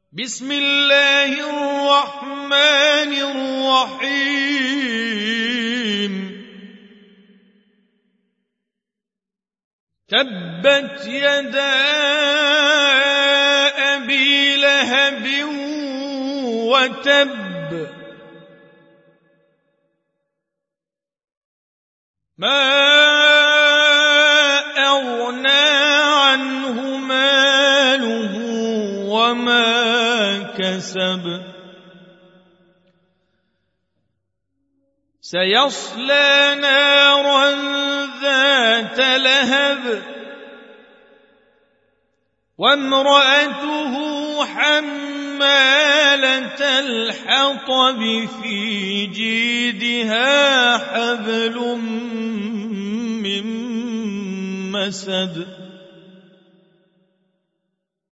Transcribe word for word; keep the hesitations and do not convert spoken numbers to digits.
بسم الله الرحمن الرحيم تبت يدا أبي لهب وتب ما أغنى عنه ماله وما كسب سيصلى نارا ذات لهب وامرأته حمالة الحطب في جيدها حبل من مسد